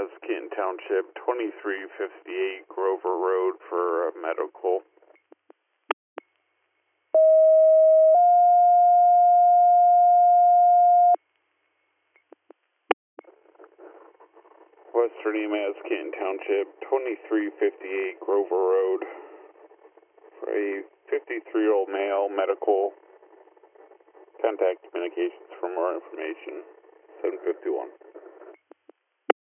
Emas, Canton Township, 2358 Grover Road for medical. Western Emas, Canton Township, 2358 Grover Road for a 53-year-old male, medical. Contact communications for more information. 751.